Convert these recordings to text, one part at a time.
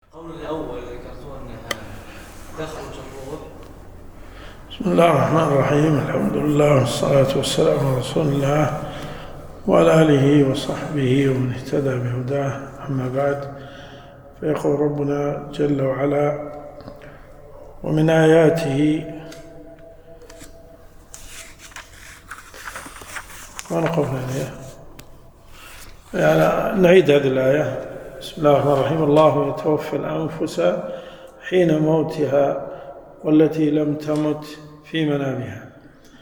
القول الأول ذكرتوا أنها تخرج الروح. بسم الله الرحمن الرحيم. الحمد لله والصلاة والسلام على رسول الله وعلى آله وصحبه ومن اهتدى بهداه، أما بعد، فيقول ربنا جل وعلا: ومن آياته. ما نقفنا عليها؟ يعني نعيد هذه الآية. بسم الله الرحمن الرحيم: الله يتوفى الأنفس حين موتها والتي لم تمت في منامها.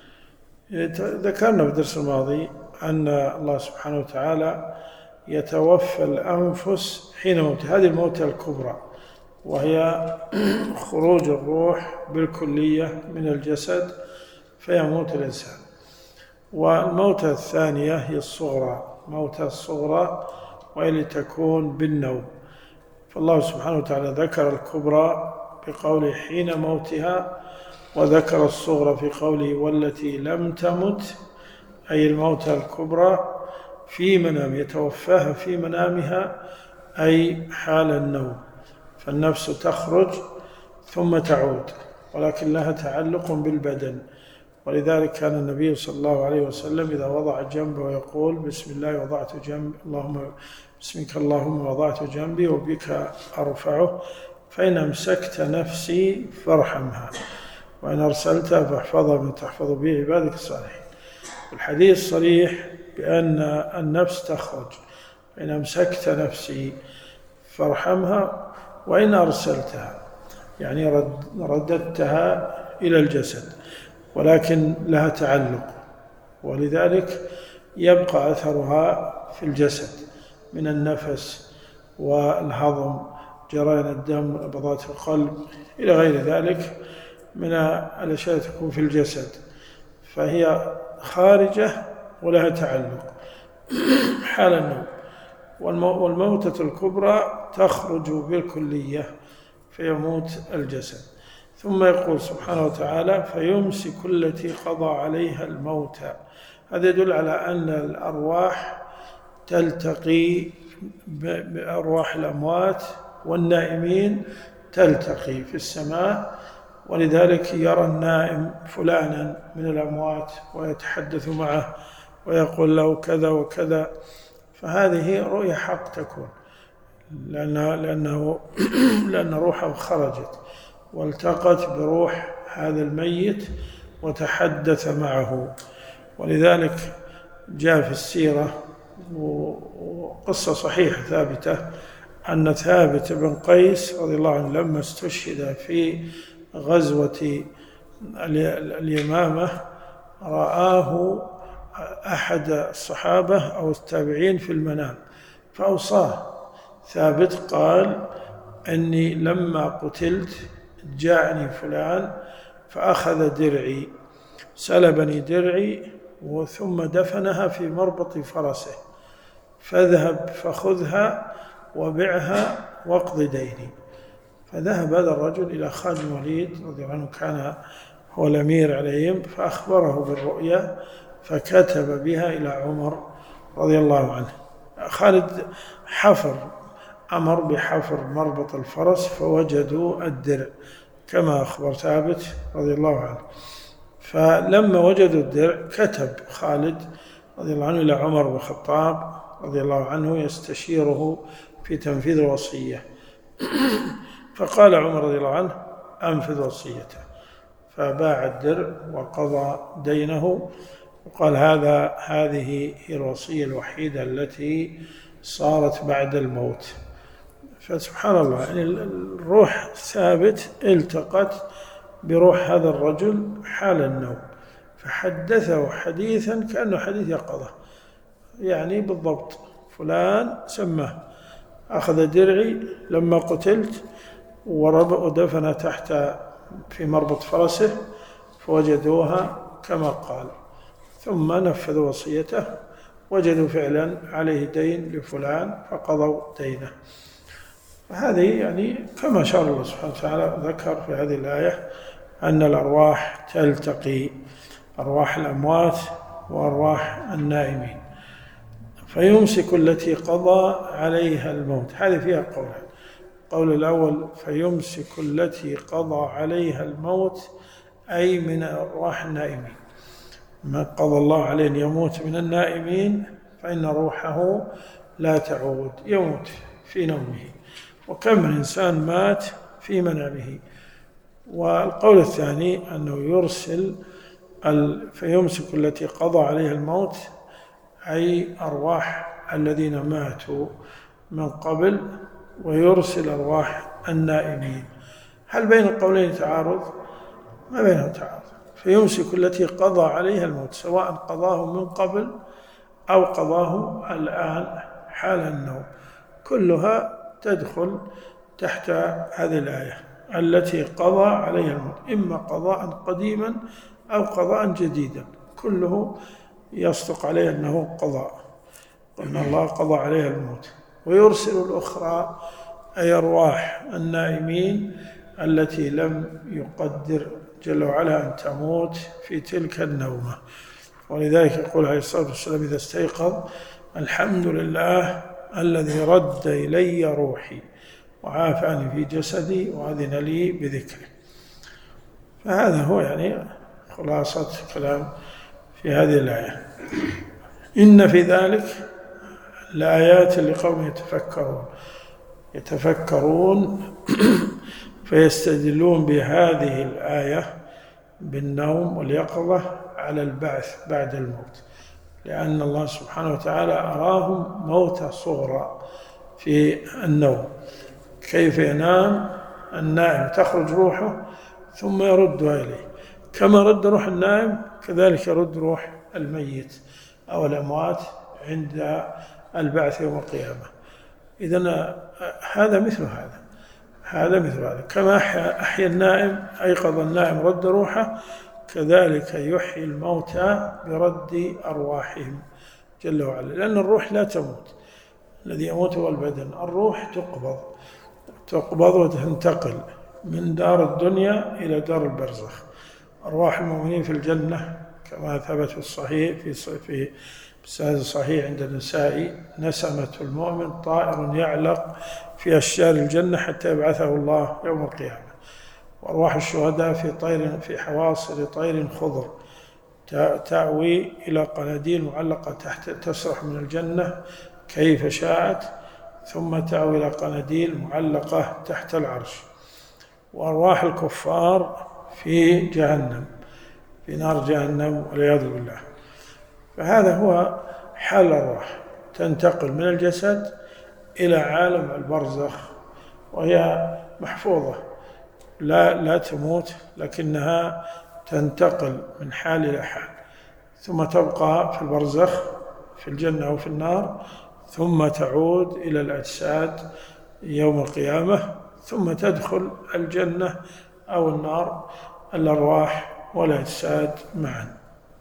ذكرنا في الدرس الماضي أن الله سبحانه وتعالى يتوفى الأنفس حين موتها، هذه الموتة الكبرى، وهي خروج الروح بالكلية من الجسد فيموت الإنسان. والموتة الثانية هي الصغرى، موتة الصغرى، وهي تكون بالنوم. فالله سبحانه وتعالى ذكر الكبرى بقوله حين موتها، وذكر الصغرى في قوله والتي لم تمت، أي الموتى الكبرى في منام، يتوفاها في منامها، أي حال النوم. فالنفس تخرج ثم تعود، ولكن لها تعلق بالبدن. ولذلك كان النبي صلى الله عليه وسلم إذا وضع جنبه يقول: بسم الله وضعت جنبي، اللهم بسمك اللهم وضعت جنبي وبك أرفعه، فإن أمسكت نفسي فارحمها، وإن أرسلتها فاحفظها من تحفظ به عبادك الصالحين. الحديث صريح بأن النفس تخرج، فإن أمسكت نفسي فارحمها، وإن أرسلتها يعني رددتها إلى الجسد، ولكن لها تعلق، ولذلك يبقى أثرها في الجسد من النفس والهضم، جريان الدم، نبضات القلب، إلى غير ذلك من الأشياء تكون في الجسد، فهي خارجة ولها تعلق حال النوم. والموتة الكبرى تخرج بالكلية فيموت الجسد. ثم يقول سبحانه وتعالى: فيمسك التي قضى عليها الموت. هذا يدل على أن الأرواح تلتقي بأرواح الأموات والنائمين، تلتقي في السماء، ولذلك يرى النائم فلانا من الأموات ويتحدث معه ويقول له كذا وكذا. فهذه رؤيا حق تكون، لأن روحه خرجت والتقت بروح هذا الميت وتحدث معه. ولذلك جاء في السيرة وقصة صحيحة ثابتة أن ثابت بن قيس رضي الله عنه لما استشهد في غزوة اليمامة رآه أحد الصحابة أو التابعين في المنام فأوصاه. ثابت قال: أني لما قتلت جاءني فلان فأخذ درعي، سلبني درعي ثم دفنها في مربط فرسه، فاذهب فخذها وبعها واقض ديني. فذهب هذا الرجل إلى خالد بن الوليد رضي الله عنه، كان هو الأمير عليهم، فأخبره بالرؤيا، فكتب بها إلى عمر رضي الله عنه. خالد أمر بحفر مربط الفرس فوجدوا الدرع كما أخبر ثابت رضي الله عنه. فلما وجدوا الدرع كتب خالد رضي الله عنه إلى عمر بن الخطاب رضي الله عنه يستشيره في تنفيذ الوصية. فقال عمر رضي الله عنه: أنفذ وصيته. فباع الدرع وقضى دينه، وقال: هذه هي الوصية الوحيدة التي صارت بعد الموت. فسبحان الله، يعني الروح ثابت التقت بروح هذا الرجل حال النوم، فحدثه حديثا كأنه حديث يقظة، يعني بالضبط فلان سماه، أخذ درعي لما قتلت ودفن تحت في مربط فرسه فوجدوها كما قال، ثم نفذوا وصيته، وجدوا فعلا عليه دين لفلان فقضوا دينه. هذه يعني كما شاء الله سبحانه وتعالى ذكر في هذه الآية أن الأرواح تلتقي، أرواح الأموات وأرواح النائمين. فيمسك التي قضى عليها الموت، هذه فيها قولان: القول الأول فيمسك التي قضى عليها الموت أي من أرواح النائمين، من قضى الله عليه أن يموت من النائمين فإن روحه لا تعود، يموت في نومه، وكم من إنسان مات في منامه. والقول الثاني أنه يرسل فيمسك التي قضى عليها الموت أي أرواح الذين ماتوا من قبل، ويرسل أرواح النائمين. هل بين القولين تعارض؟ ما بينهم تعارض. فيمسك التي قضى عليها الموت، سواء قضاه من قبل أو قضاه الآن حال النوم، كلها تدخل تحت هذه الآية التي قضى عليها الموت، إما قضاء قديما أو قضاء جديدا، كله يصدق عليه أنه قضاء، وأن الله قضى عليها الموت. ويرسل الأخرى أي أرواح النائمين التي لم يقدر جل وعلا أن تموت في تلك النومة. ولذلك يقول عليه الصلاة والسلام إذا استيقظ: الحمد لله الذي رد إلي روحي وعافاني في جسدي وأذن لي بذكره. فهذا هو يعني خلاصة كلام في هذه الآية. إن في ذلك لآيات لقوم يتفكرون فيستدلون بهذه الآية بالنوم واليقظة على البعث بعد الموت، لأن الله سبحانه وتعالى أراهم موت صغرى في النوم، كيف ينام النائم تخرج روحه ثم يردها إليه، كما رد روح النائم كذلك يرد روح الميت أو الأموات عند البعث يوم القيامة. إذن هذا مثل هذا كما أحيا النائم أيقظ النائم رد روحه، كذلك يحيي الموتى برد أرواحهم جل وعلا، لأن الروح لا تموت، الذي يموت هو البدن، الروح تقبض وتنتقل من دار الدنيا إلى دار البرزخ. أرواح المؤمنين في الجنة كما ثبت في الصحيح في الصحيح عند النسائي: نسمة المؤمن طائر يعلق في أشجار الجنة حتى يبعثه الله يوم القيامة. وأرواح الشهداء في حواصل طير خضر تأوي إلى قناديل معلقة تحت، تسرح من الجنة كيف شاءت، ثم تأوي إلى قناديل معلقة تحت العرش. وأرواح الكفار في جهنم، في نار جهنم والعياذ بالله. فهذا هو حال الأرواح، تنتقل من الجسد إلى عالم البرزخ، وهي محفوظة لا تموت، لكنها تنتقل من حال إلى حال، ثم تبقى في البرزخ في الجنة أو في النار، ثم تعود إلى الأجساد يوم القيامة، ثم تدخل الجنة أو النار، الأرواح والأجساد معا.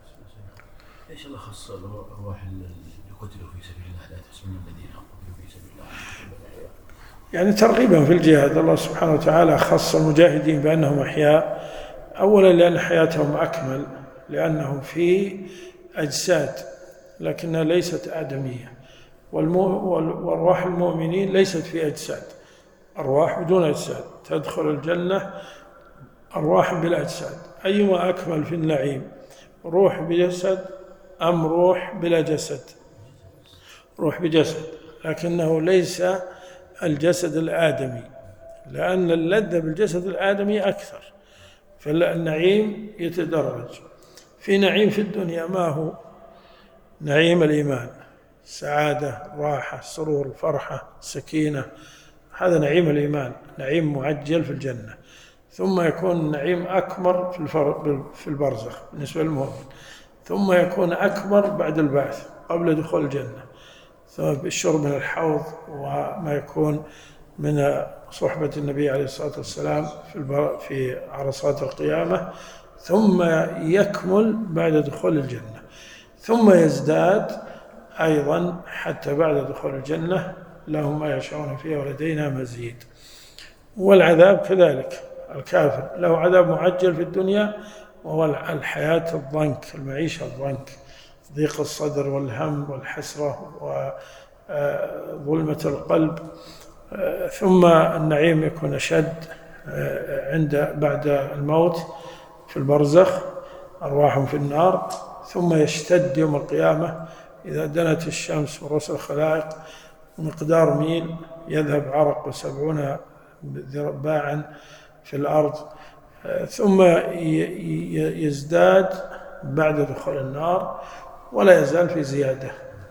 ايش الله خص الارواح اللي قتلوا في سبيل الله لا تحسبن الذين قتلوا في سبيل الله؟ يعني ترغيبا في الجهاد، الله سبحانه وتعالى خص المجاهدين بأنهم أحياء، أولا لأن حياتهم أكمل، لأنهم في أجساد لكنها ليست آدمية، وأرواح المؤمنين ليست في أجساد، أرواح بدون أجساد تدخل الجنة، أرواح بلا أجساد. أيما أكمل في النعيم، روح بجسد أم روح بلا جسد؟ روح بجسد، لكنه ليس الجسد الآدمي، لأن اللذة بالجسد الآدمي أكثر، فالنعيم يتدرج. في نعيم في الدنيا ما هو؟ نعيم الإيمان، سعادة، راحة، سرور، فرحة، سكينة، هذا نعيم الإيمان، نعيم معجل في الجنة. ثم يكون النعيم أكبر في البرزخ بالنسبة للمؤمن، ثم يكون أكبر بعد البعث قبل دخول الجنة، ثم بالشرب من الحوض وما يكون من صحبة النبي عليه الصلاة والسلام في عرصات القيامة، ثم يكمل بعد دخول الجنة، ثم يزداد أيضا حتى بعد دخول الجنة لهم ما يشاءون فيها ولدينا مزيد. والعذاب كذلك، الكافر له عذاب معجل في الدنيا، وهو الحياة الضنك، المعيشة الضنك، ضيق الصدر والهم والحسرة وظلمة القلب ثم النعيم يكون أشد بعد الموت في البرزخ، أرواحهم في النار، ثم يشتد يوم القيامة إذا دنت الشمس ورؤوس الخلائق مقدار ميل، يذهب عرق 70 باعا في الأرض، ثم يزداد بعد دخول النار ولا يزال في زيادة،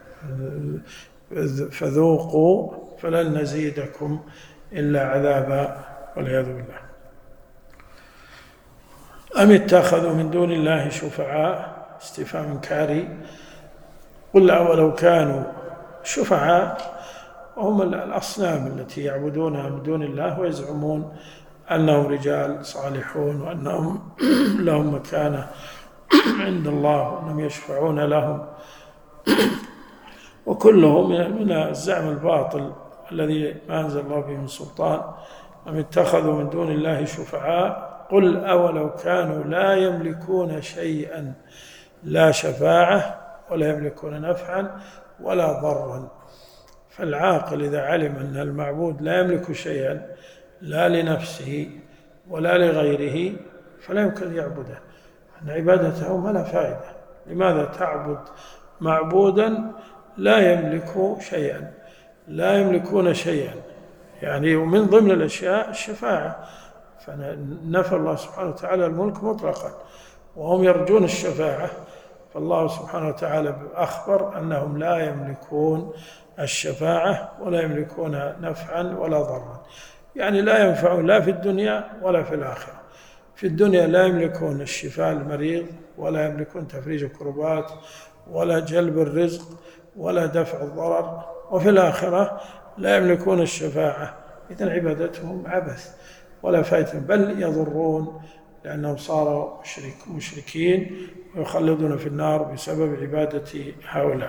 فذوقوا فلن نزيدكم إلا عذابا والعياذ بالله. أم اتخذوا من دون الله شفعاء، استفهام إنكاري. قل أولو كانوا شفعاء، وهم الأصنام التي يعبدونها من دون الله ويزعمون أنهم رجال صالحون وأنهم لهم مكانة عند الله وأنهم يشفعون لهم، وكله من الزعم الباطل الذي ما أنزل الله به من سلطان. أم اتخذوا من دون الله شفعاء قل أولو كانوا لا يملكون شيئا، لا شفاعة ولا يملكون نفعا ولا ضرا. فالعاقل إذا علم أن المعبود لا يملك شيئا لا لنفسه ولا لغيره فلا يمكن يعبده، أن عبادته ما لا فائدة. لماذا تعبد معبودا لا يملك شيئا، لا يملكون شيئا؟ يعني ومن ضمن الأشياء الشفاعة، فنفى الله سبحانه وتعالى الملك مطلقا وهم يرجون الشفاعة، فالله سبحانه وتعالى أخبر أنهم لا يملكون الشفاعة ولا يملكون نفعا ولا ضرا، يعني لا ينفعون لا في الدنيا ولا في الآخرة. في الدنيا لا يملكون الشفاء المريض ولا يملكون تفريج الكربات ولا جلب الرزق ولا دفع الضرر، وفي الآخرة لا يملكون الشفاعة. إذن عبادتهم عبث ولا فائدة، بل يضرون لأنهم صاروا مشركين ويخلدون في النار بسبب عبادة هؤلاء.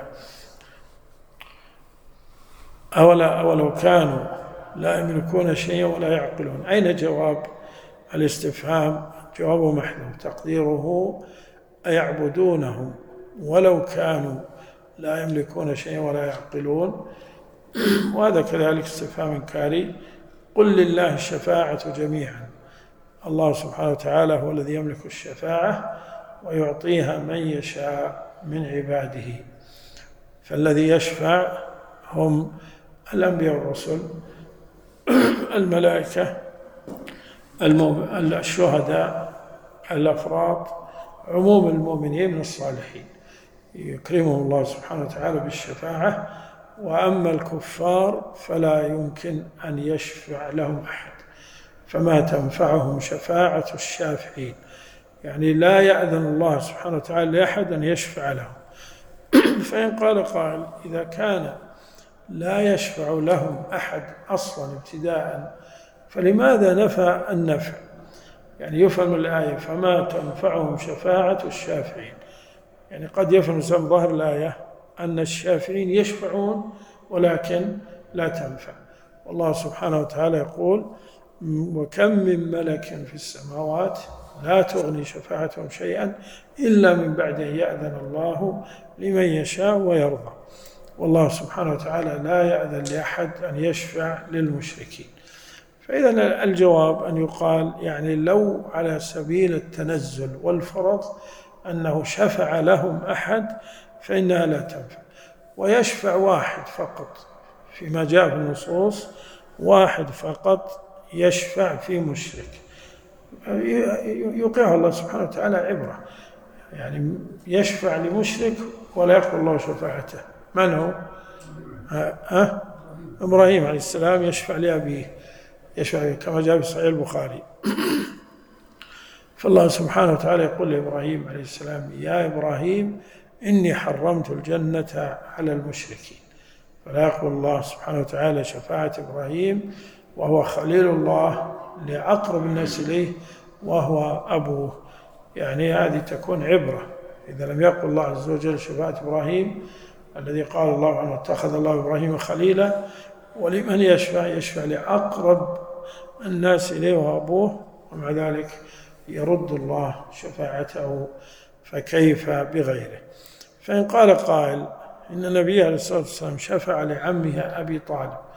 أولو كانوا لا يملكون شيئا ولا يعقلون. أين جواب الاستفهام؟ جوابه محذوف تقديره أيعبدونهم ولو كانوا لا يملكون شيئا ولا يعقلون، وهذا كذلك استفهام إنكاري. قل لله الشفاعة جميعا، الله سبحانه وتعالى هو الذي يملك الشفاعة ويعطيها من يشاء من عباده، فالذي يشفع هم الأنبياء والرسل، الملائكة، الشهداء، الأفراد، عموم المؤمنين من الصالحين يكرمهم الله سبحانه وتعالى بالشفاعة. وأما الكفار فلا يمكن أن يشفع لهم أحد، فما تنفعهم شفاعة الشافعين، يعني لا يأذن الله سبحانه وتعالى لأحد أن يشفع لهم. فإن قال قائل إذا كان لا يشفع لهم أحد أصلا ابتداء فلماذا نفى النفع؟ يعني يفهم الآية فما تنفعهم شفاعة الشافعين، يعني قد يفهم سبب ظاهر الآية أن الشافعين يشفعون ولكن لا تنفع. والله سبحانه وتعالى يقول وكم من ملك في السماوات لا تغني شفاعتهم شيئا إلا من بعد أن يأذن الله لمن يشاء ويرضى. والله سبحانه وتعالى لا يأذن لأحد أن يشفع للمشركين. فإذا الجواب أن يقال يعني لو على سبيل التنزل والفرض أنه شفع لهم أحد فإنها لا تنفع، ويشفع واحد فقط فيما جاء في النصوص، واحد فقط يشفع في مشرك، يوقعه الله سبحانه وتعالى عبرة، يعني يشفع لمشرك ولا يقبل الله شفاعته. من هو؟ إبراهيم عليه السلام يشفع لأبيه، يشفع كما جاء في صحيح البخاري. فالله سبحانه وتعالى يقول لإبراهيم عليه السلام يا إبراهيم إني حرمت الجنة على المشركين، فلا يقبل الله سبحانه وتعالى شفاعة إبراهيم وهو خليل الله لأقرب الناس إليه وهو أبوه، يعني هذه تكون عبرة. إذا لم يقبل الله عز وجل شفاعة إبراهيم الذي قال الله عنه اتخذ الله إبراهيم خليلا، ولمن يشفع لأقرب الناس إليه وأبوه، ومع ذلك يرد الله شفاعته، فكيف بغيره؟ فإن قال قائل إن النبي عليه الصلاة والسلام شفع لعمه أبي طالب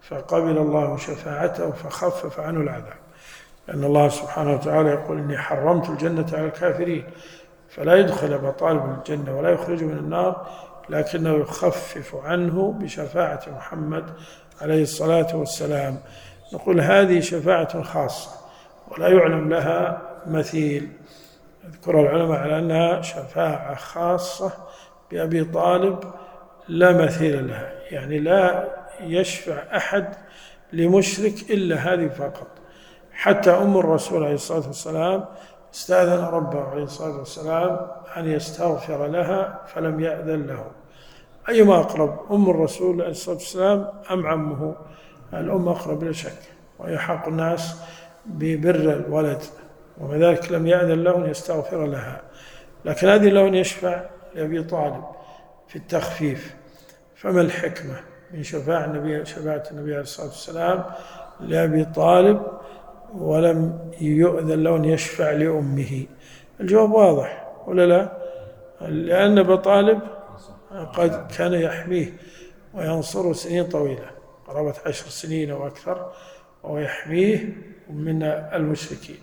فقبل الله شفاعته فخفف عنه العذاب، لأن الله سبحانه وتعالى يقول إني حرمت الجنة على الكافرين، فلا يدخل أبا طالب الجنة ولا يخرج من النار، لكنه يخفف عنه بشفاعة محمد عليه الصلاة والسلام. نقول هذه شفاعة خاصة ولا يعلم لها مثيل، يذكر العلماء على أنها شفاعة خاصة بأبي طالب لا مثيل لها، يعني لا يشفع أحد لمشرك إلا هذه فقط. حتى أم الرسول عليه الصلاة والسلام استأذن ربه عليه الصلاة والسلام أن يستغفر لها فلم يأذن له. أيما أقرب، أم الرسول عليه الصلاة والسلام أم عمه؟ الأم أقرب بلا شك، وهي حق الناس ببر الولد، وذلك لم يأذن له أن يستغفر لها، لكن هذه له أن يشفع لأبي طالب في التخفيف. فما الحكمة من شفاعة النبي عليه الصلاة والسلام لأبي طالب ولم يؤذن له أن يشفع لأمه؟ الجواب واضح ولا لا؟ لأن أبا طالب قد كان يحميه وينصره سنين طويلة، قرابة 10 سنين أو أكثر، ويحميه من المشركين،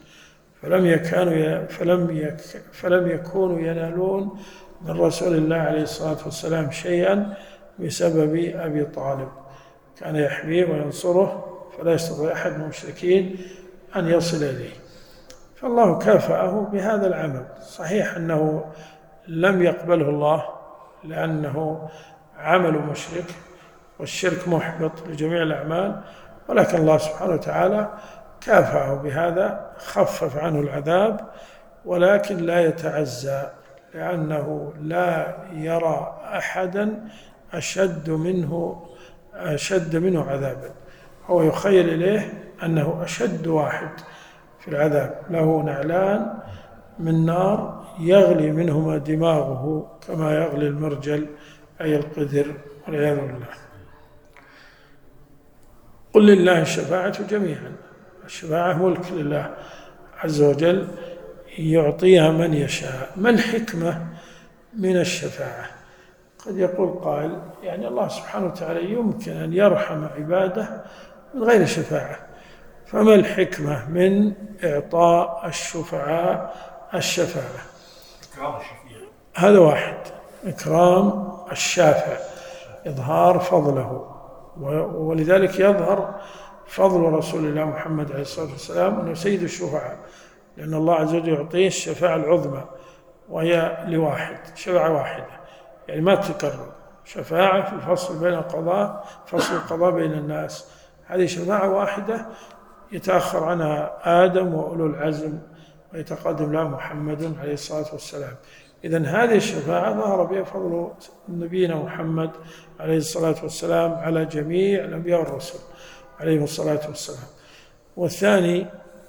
فلم يكونوا ينالون من رسول الله عليه الصلاة والسلام شيئا بسبب أبي طالب، كان يحميه وينصره، فلا يستطيع أحد من المشركين أن يصل إليه، فالله كافأه بهذا العمل. صحيح أنه لم يقبله الله لأنه عمل مشرك، والشرك محبط لجميع الأعمال، ولكن الله سبحانه وتعالى كافأه بهذا، خفف عنه العذاب، ولكن لا يتعزى، لأنه لا يرى أحدا أشد منه عذابا، هو يخيل إليه أنه أشد واحد في العذاب، له نعلان من نار يغلي منهما دماغه كما يغلي المرجل أي القدر، والعياذ بالله. قل لله الشفاعة جميعا، الشفاعة ملك لله عز وجل يعطيها من يشاء. ما الحكمة من الشفاعة؟ قد يقول قائل يعني الله سبحانه وتعالى يمكن أن يرحم عباده من غير شفاعة، فما الحكمة من إعطاء الشفعاء الشفاعة؟ إكرام الشفيع، هذا واحد، إكرام الشافع، إظهار فضله، ولذلك يظهر فضل رسول الله محمد عليه الصلاة والسلام أنه سيد الشفعاء، لأن الله عز وجل يعطيه الشفاعة العظمى، وهي لواحد، شفاعة واحدة، يعني ما تكرر، شفاعة في الفصل بين القضاء، فصل القضاء بين الناس، هذه شفاعة واحدة يتأخر عنها آدم وأولو العزم ويتقدم له محمد عليه الصلاة والسلام. إذن هذه الشفاعة ظهر بها فضل نبينا محمد عليه الصلاة والسلام على جميع الأنبياء والرسل عليهم الصلاة والسلام. والثاني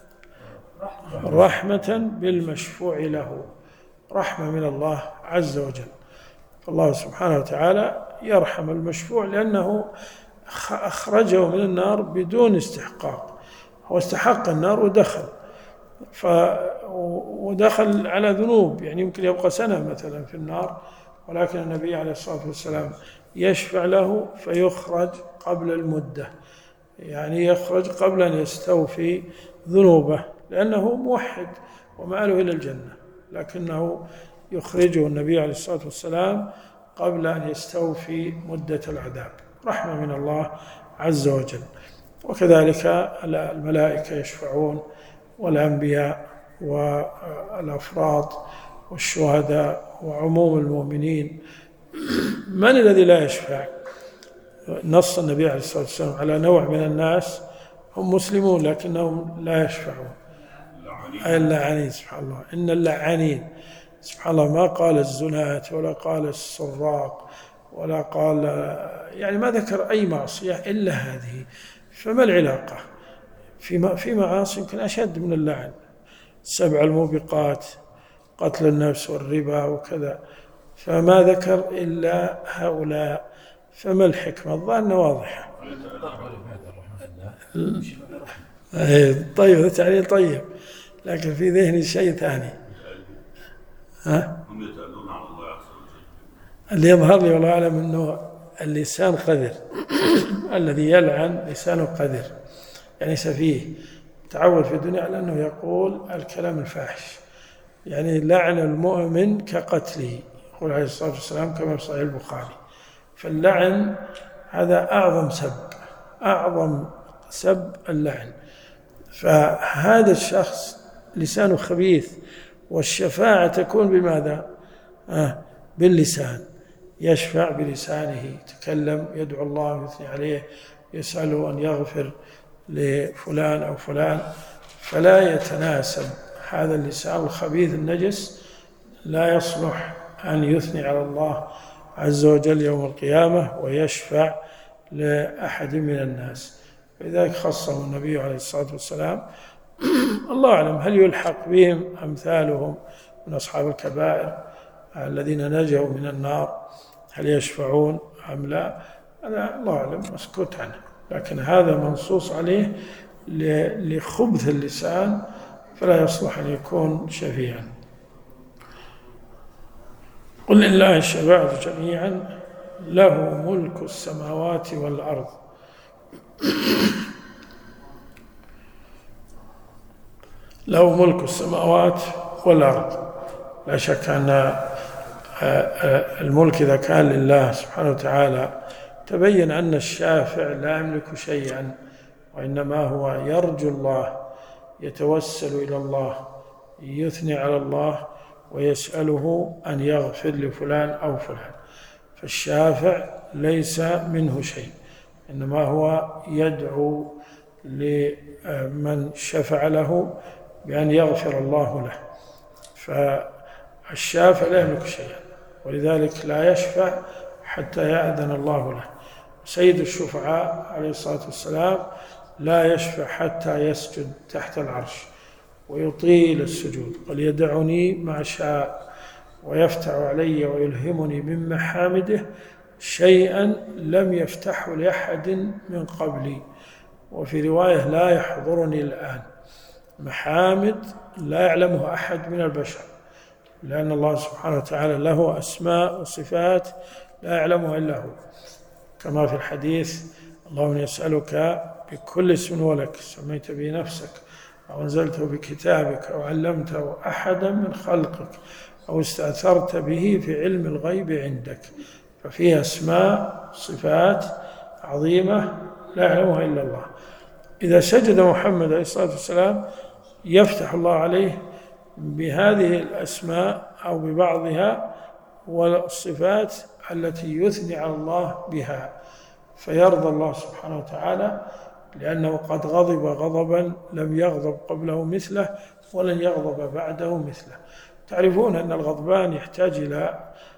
رحمة بالمشفوع له، رحمة من الله عز وجل، فالله سبحانه وتعالى يرحم المشفوع لأنه أخرجه من النار بدون استحقاق، هو استحق النار ودخل على ذنوب، يعني يمكن يبقى سنة مثلا في النار، ولكن النبي عليه الصلاة والسلام يشفع له فيخرج قبل المدة، يعني يخرج قبل أن يستوفي ذنوبه، لأنه موحد ومآله إلى الجنة، لكنه يخرجه النبي عليه الصلاة والسلام قبل أن يستوفي مدة العذاب، رحمة من الله عز وجل. وكذلك الملائكة يشفعون، والأنبياء والأفراد والشهداء وعموم المؤمنين. من الذي لا يشفع؟ نص النبي عليه الصلاة والسلام على نوع من الناس هم مسلمون لكنهم لا يشفعون، أي اللعانين، سبحان الله، إن اللعانين، سبحان الله، ما قال الزناة ولا قال السراق ولا قال، يعني ما ذكر أي معصية إلا هذه. فما العلاقة؟ في معاصي يمكن أشد من اللعن، 7 الموبقات، قتل النفس والربا وكذا، فما ذكر إلا هؤلاء. فما الحكمة؟ الظاهر واضحة. طيب، هذا تعليل طيب، لكن في ذهني شيء ثاني. هم يتألون على الله عز وجل. اللي يظهر لي والله أعلم أنه اللسان قذر الذي يلعن لسانه قذر، يعني سفيه، تعود في الدنيا على أنه يقول الكلام الفاحش، يعني لعن المؤمن كقتله، يقول عليه الصلاة والسلام كما في صحيح البخاري. فاللعن هذا أعظم سب اللعن. فهذا الشخص لسانه خبيث، والشفاعة تكون بماذا؟ باللسان، يشفع بلسانه، يتكلم، يدعو الله، يثني عليه، يسأله أن يغفر لفلان أو فلان. فلا يتناسب هذا اللسان الخبيث النجس، لا يصلح أن يثني على الله عز وجل يوم القيامة ويشفع لأحد من الناس. لذلك خصه النبي عليه الصلاة والسلام. الله أعلم هل يلحق بهم أمثالهم من أصحاب الكبائر الذين نجوا من النار، هل يشفعون أم لا؟ أنا الله أعلم، مسكوت عنه، لكن هذا منصوص عليه لخبث اللسان، فلا يصلح أن يكون شفيعا. قل لله الشفاعة جميعا له ملك السماوات والأرض. له ملك السماوات والأرض. لا شك أن الملك إذا كان لله سبحانه وتعالى تبين أن الشافع لا يملك شيئا، وإنما هو يرجو الله، يتوسل إلى الله، يثني على الله ويسأله أن يغفر لفلان أو فلان. فالشافع ليس منه شيء، إنما هو يدعو لمن شفع له بأن يغفر الله له. فالشافع لا يملك شيئا، ولذلك لا يشفع حتى يأذن الله له. سيد الشفعاء عليه الصلاة والسلام لا يشفع حتى يسجد تحت العرش ويطيل السجود، قل يدعني ما شاء ويفتح علي ويلهمني من محامده شيئا لم يفتحه لأحد من قبلي. وفي رواية لا يحضرني الآن، محامد لا يعلمها أحد من البشر، لأن الله سبحانه وتعالى له أسماء وصفات لا يعلمها إلا هو، كما في الحديث: اللهم يسألك بكل اسم ولك سميت به نفسك أو أنزلته بكتابك أو علمته أحدا من خلقك أو استأثرت به في علم الغيب عندك. ففيها أسماء صفات عظيمة لا يعلمها إلا الله. إذا سجد محمد عليه الصلاة والسلام يفتح الله عليه بهذه الأسماء أو ببعضها والصفات التي يثني على الله بها، فيرضى الله سبحانه وتعالى، لأنه قد غضب غضبا لم يغضب قبله مثله ولن يغضب بعده مثله. تعرفون أن الغضبان يحتاج إلى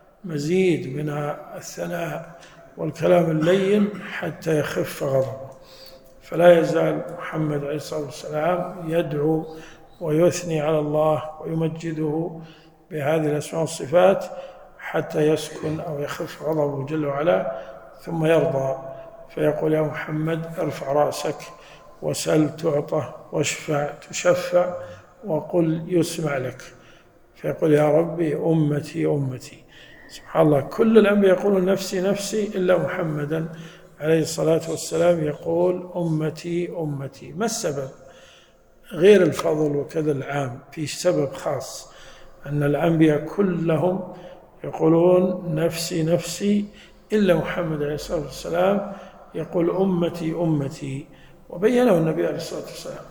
مزيد من الثناء والكلام اللين حتى يخف غضبه. فلا يزال محمد عليه الصلاة والسلام يدعو ويثني على الله ويمجده بهذه الأسماء والصفات حتى يسكن أو يخف غضبه جل وعلا، ثم يرضى فيقول: يا محمد ارفع رأسك وسل تعطى واشفع تشفع وقل يسمع لك. فيقول: يا ربي أمتي أمتي. سبحان الله، كل الأنبياء يقولون نفسي نفسي إلا محمدا عليه الصلاة والسلام يقول أمتي أمتي. ما السبب؟ غير الفضل وكذا العام، في سبب خاص أن الأنبياء كلهم يقولون نفسي نفسي إلا محمد عليه الصلاة والسلام يقول أمتي أمتي. وبينه النبي عليه الصلاة والسلام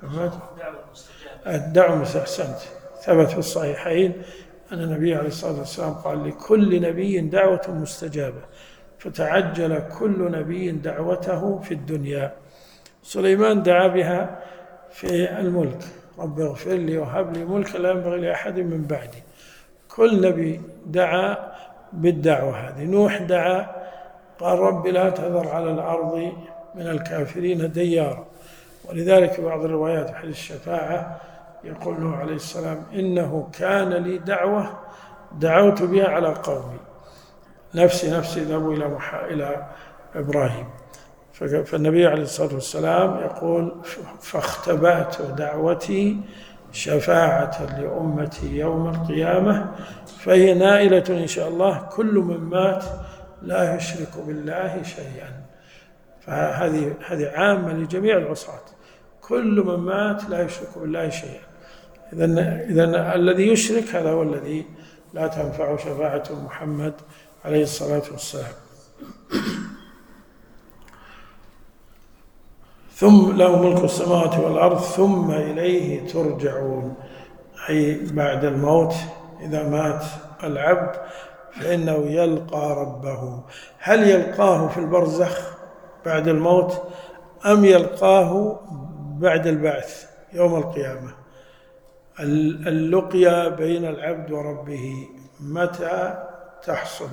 الدعوة مستحسنت. ثبت في الصحيحين أن النبي عليه الصلاة والسلام قال: لكل نبي دعوة مستجابة، فتعجل كل نبي دعوته في الدنيا. سليمان دعا بها في الملك: رب اغفر لي وهب لي ملكا لا ينبغي لأحد من بعدي. كل نبي دعا بالدعوة هذه. نوح دعا قال: رب لا تذر على الأرض من الكافرين ديارا. ولذلك في بعض الروايات في حديث الشفاعة يقول نوح عليه السلام: إنه كان لي دعوة دعوت بها على قومي، نفسي نفسي ذهبوا إلى إبراهيم. فالنبي عليه الصلاة والسلام يقول: فاختبأت دعوتي شفاعة لأمتي يوم القيامة، فهي نائلة إن شاء الله كل من مات لا يشرك بالله شيئا. فهذه عامة لجميع العصاة، كل من مات لا يشرك بالله شيئا. إذن الذي يشرك هذا هو الذي لا تنفع شفاعة محمد عليه الصلاة والسلام. ثم له ملك السماوات والأرض ثم إليه ترجعون، أي بعد الموت إذا مات العبد فإنه يلقى ربه. هل يلقاه في البرزخ بعد الموت أم يلقاه بعد البعث يوم القيامة؟ اللقيا بين العبد وربه متى تحصل؟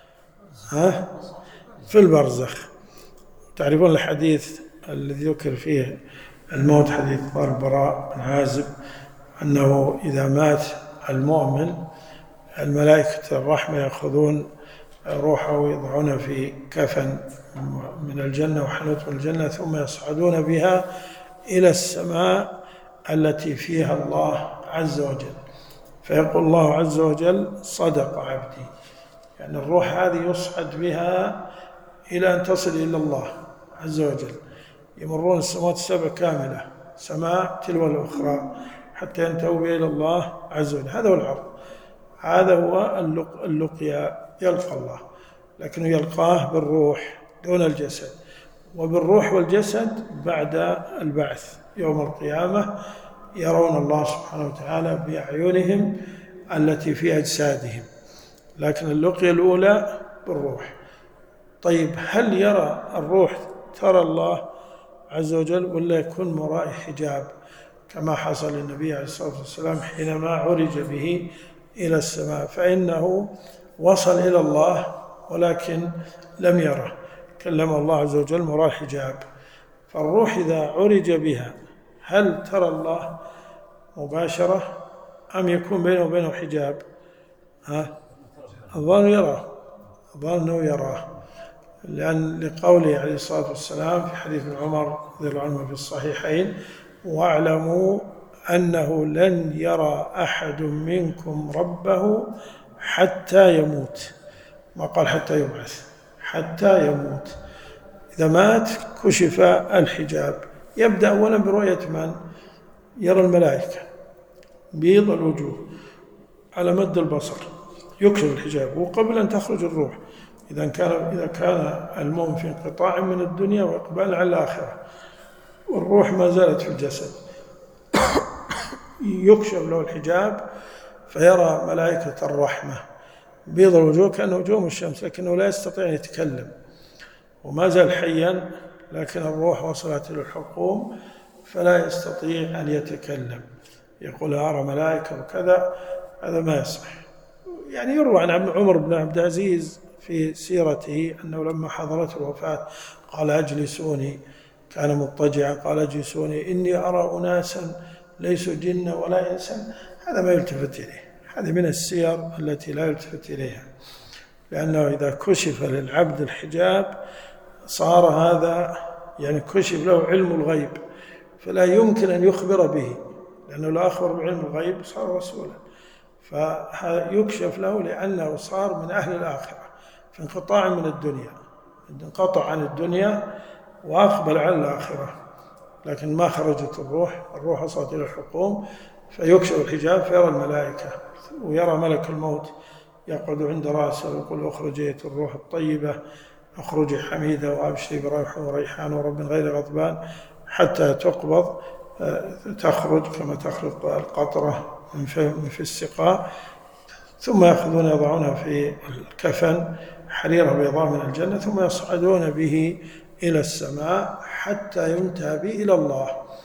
في البرزخ. تعرفون الحديث الذي ذكر فيه الموت، حديث البراء بن عازب، أنه إذا مات المؤمن الملائكة الرحمة يأخذون روحه ويضعون في كفن من الجنة وحنوت من الجنة، ثم يصعدون بها إلى السماء التي فيها الله عز وجل، فيقول الله عز وجل صدق عبدي، يعني الروح هذه يصعد بها إلى أن تصل إلى الله عز وجل. يمرون السماوات السبع كاملة، سماء تلو الأخرى، حتى ينتهوا بها إلى الله عز وجل. هذا هو العرض، هذا هو اللقيا، يلقى الله، لكنه يلقاه بالروح دون الجسد، وبالروح والجسد بعد البعث يوم القيامة يرون الله سبحانه وتعالى بأعينهم التي في أجسادهم، لكن اللقيا الأولى بالروح. طيب هل يرى الروح ترى الله عز وجل ولا يكون وراء حجاب كما حصل للنبي عليه الصلاة والسلام حينما عرج به إلى السماء، فإنه وصل إلى الله ولكن لم يره، كلم الله عز وجل وراء الحجاب. فالروح إذا عرج بها هل ترى الله مباشرة أم يكون بينه وبينه حجاب؟ الظن يراه، لأن لقوله عليه الصلاة والسلام في حديث عمر رضي الله عنه في الصحيحين: واعلموا أنه لن يرى أحد منكم ربه حتى يموت، ما قال حتى يبعث، حتى يموت. إذا مات كشف الحجاب، يبدأ أولا برؤية من؟ يرى الملائكة بيض الوجوه على مد البصر، يكشف الحجاب وقبل أن تخرج الروح، إذا كان المؤمن في انقطاع من الدنيا وإقبال على الآخرة والروح ما زالت في الجسد، يكشف له الحجاب فيرى ملائكة الرحمة بيض الوجوه كأنه نجوم الشمس، لكنه لا يستطيع أن يتكلم وما زال حيا، لكن الروح وصلت إلى الحلقوم فلا يستطيع أن يتكلم، يقول أرى ملائكة وكذا، هذا ما يصح. يعني يروى عن عمر بن عبد العزيز في سيرته أنه لما حضرته الوفاة قال أجلسوني، كان مضطجعا، قال أجلسوني إني أرى أناسا ليسوا جن ولا إنسا. هذا ما يلتفت إليه، هذه من السير التي لا يلتفت إليها، لأنه إذا كشف للعبد الحجاب صار هذا يعني كشف له علم الغيب، فلا يمكن أن يخبر به، لأنه لا أخبر بعلم الغيب صار رسولا، فيكشف له لأنه صار من أهل الآخرة في انقطاع من الدنيا، انقطع عن الدنيا وأقبل على الآخرة، لكن ما خرجت الروح وصلت إلى الحلقوم، فيكشف الحجاب فيرى الملائكة ويرى ملك الموت يقعد عند رأسه ويقول اخرجي الروح الطيبة، اخرجي حميدة وأبشري بروح وريحان ورب غير غضبان، حتى تقبض تخرج كما تخرج القطرة من في السقاء، ثم يأخذون يضعونها في الكفن حريرة بيضاء من الجنة، ثم يصعدون به إلى السماء حتى ينتهى به إلى الله.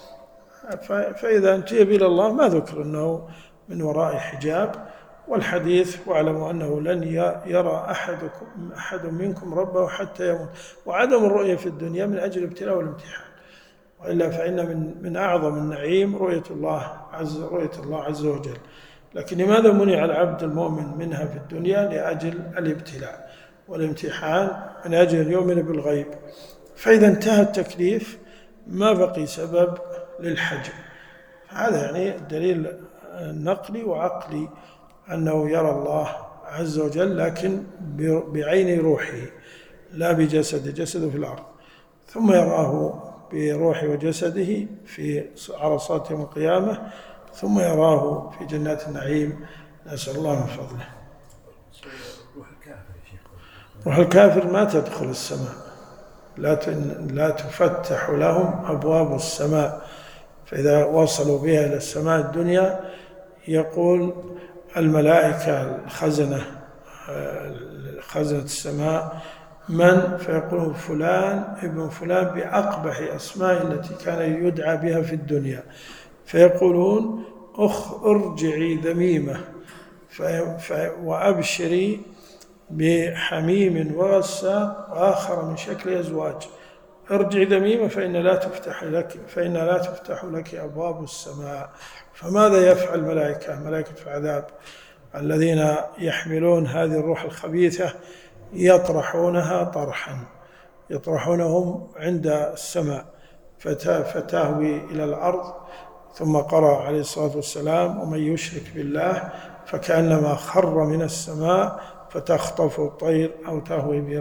فإذا انتهى به إلى الله ما ذكر أنه من وراء حجاب. والحديث واعلموا أنه لن يرى أحد منكم ربه حتى يموت، وعدم الرؤية في الدنيا من أجل الابتلاء والامتحان، وإلا فإن من أعظم النعيم رؤية الله عز وجل. لكن لماذا منع العبد المؤمن منها في الدنيا؟ لأجل الابتلاء والامتحان، من أجل أن يؤمن بالغيب. فإذا انتهى التكليف ما بقي سبب للحجب. هذا يعني دليل نقلي وعقلي أنه يرى الله عز وجل، لكن بعين روحه لا بجسده، جسده في الأرض. ثم يراه بروح وجسده في عرصات يوم القيامة، ثم يراه في جنات النعيم، نسأل الله من فضله. روح الكافر يا شيخ، روح الكافر ما تدخل السماء، لا تفتح لهم أبواب السماء، فإذا وصلوا بها إلى السماء الدنيا يقول الملائكة الخزنة السماء من؟ فيقول فلان ابن فلان بأقبح أسماء التي كان يدعى بها في الدنيا، فيقولون ارجعي ذميمة وأبشري بحميم وغساق وآخر من شكل أزواج، ارجعي ذميمة فإن لا تفتح لك أبواب السماء. فماذا يفعل ملائكة العذاب الذين يحملون هذه الروح الخبيثة؟ يطرحونهم عند السماء فتهوي إلى الأرض. ثم قرأ عليه الصلاة والسلام ومن يشرك بالله فكأنما خر من السماء فتخطف الطير أو تهوي به